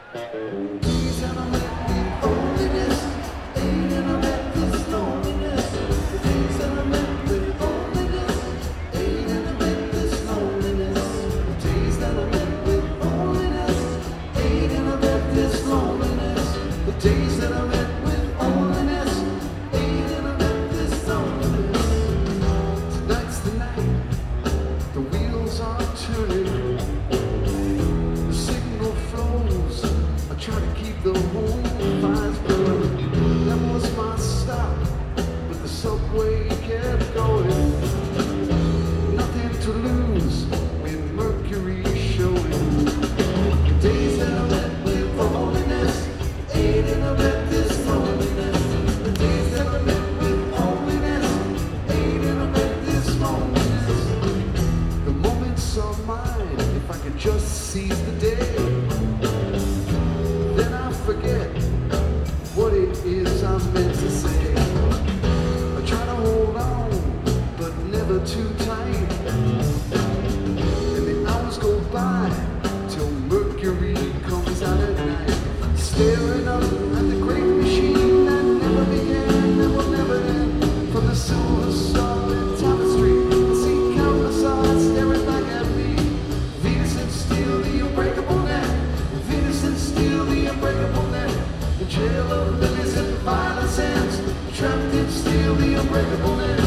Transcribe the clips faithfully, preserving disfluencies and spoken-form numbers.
Days that I met with loneliness, ain't never met this loneliness. The days that I met with loneliness, ain't never met this loneliness. The days that I met with loneliness, ain't never met this loneliness. The days that I met with loneliness, ain't never met this loneliness. Tonight's the night, the wheels are turning, the signal flows. I try to keep the home fires burning. That was my stop, but the subway kept going. Nothing to lose when Mercury's showing. The days that I met with loneliness, ain't never met this loneliness. The days that I met with loneliness, ain't never met this loneliness. The moments are mine if I could just seize the day. Then I forget what it is I'm meant to say. I try to hold on, but never too tight. And the hours go by till Mercury comes out at night. Staring up at the great machine that never began and will never end. From the silver starlit tapestry, I see countless eyes staring back at me. Venus and steel, the unbreakable net. Venus and steel, the unbreakable net. The jail of lilies and violet sands, trapped in steel, the unbreakable net.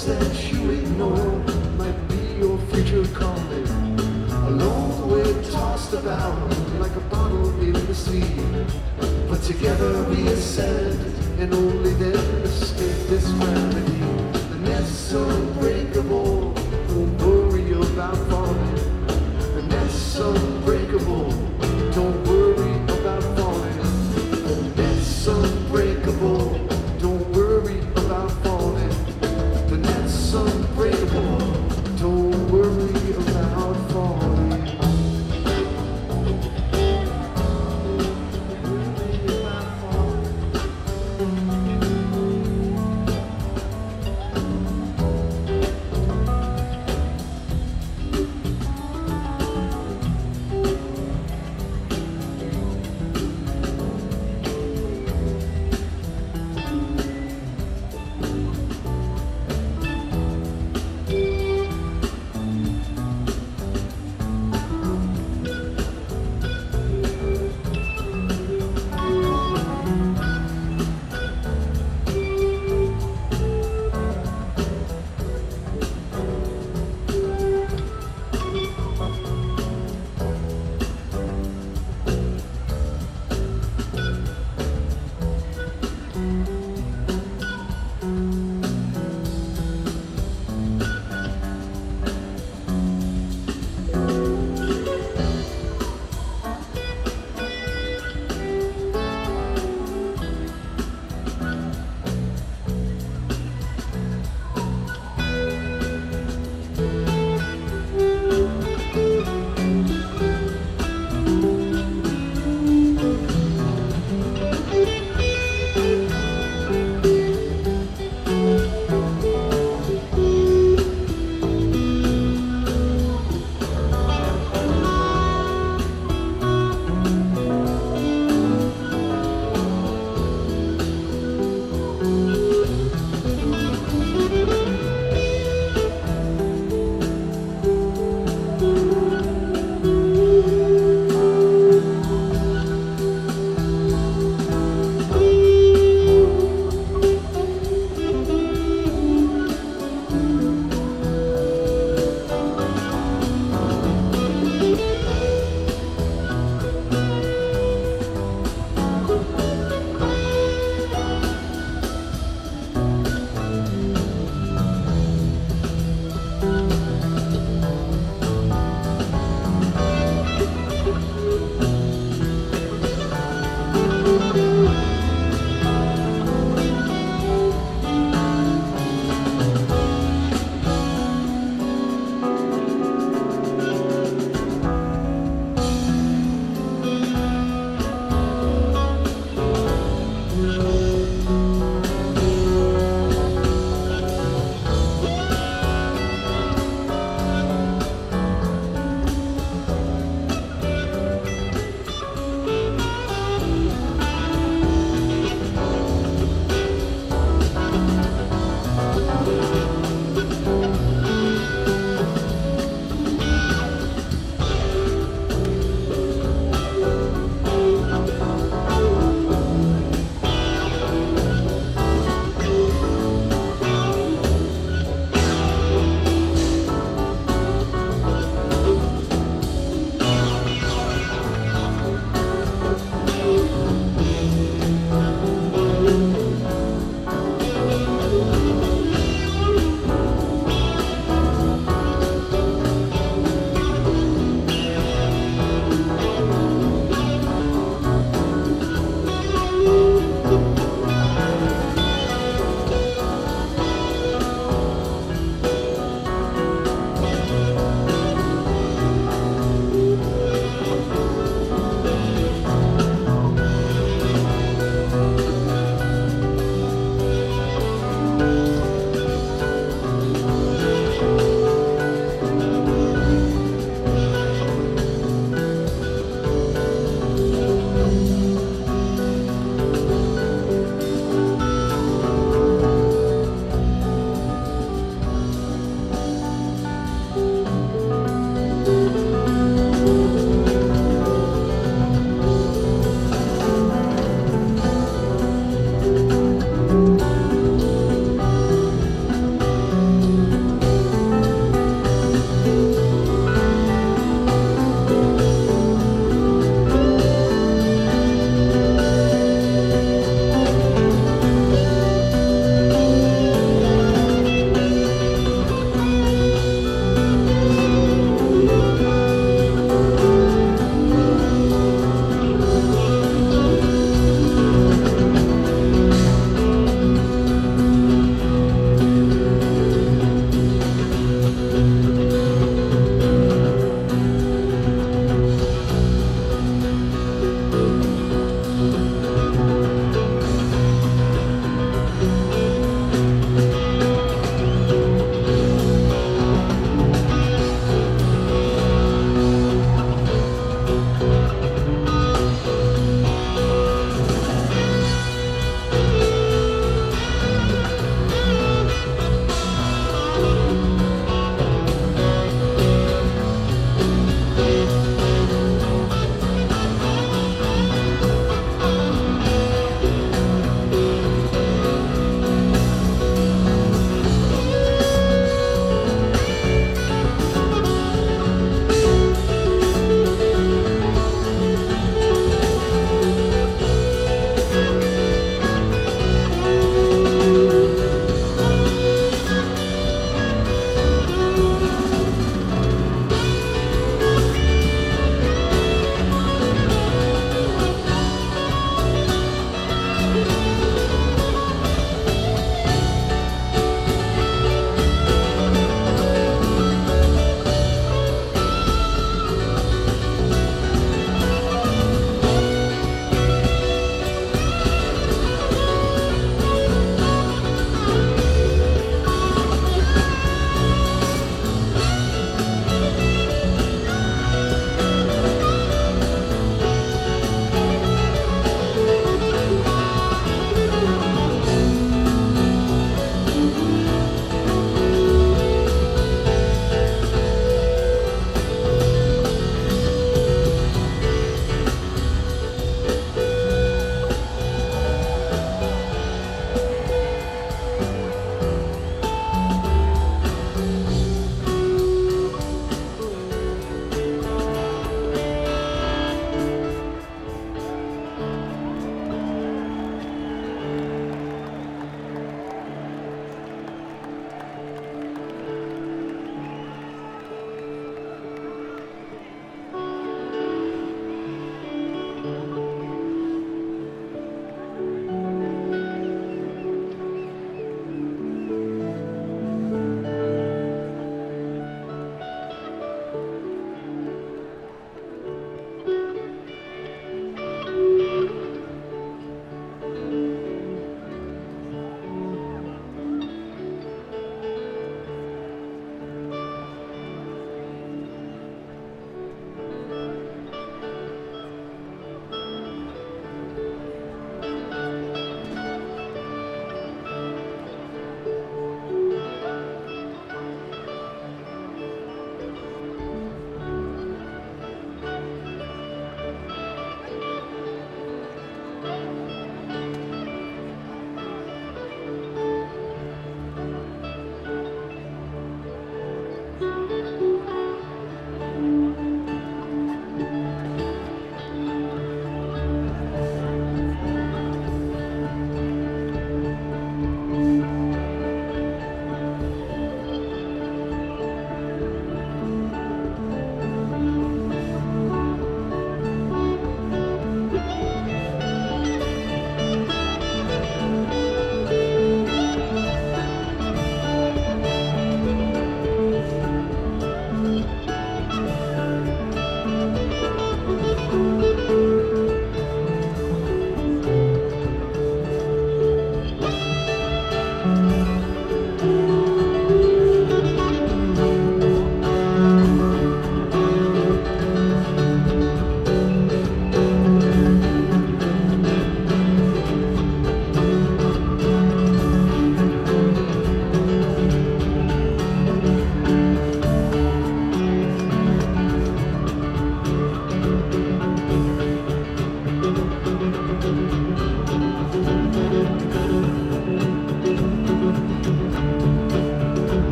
voice that you ignore might be your future calling. Along the way, tossed about like a bottle in the sea. But together we ascend, and only then escape this gravity. The net's unbreakable, don't worry about falling. The net's unbreakable, don't worry about falling. The net's unbreakable, don't worry about falling. The net's unbreakable, don't worry about falling. Thank you.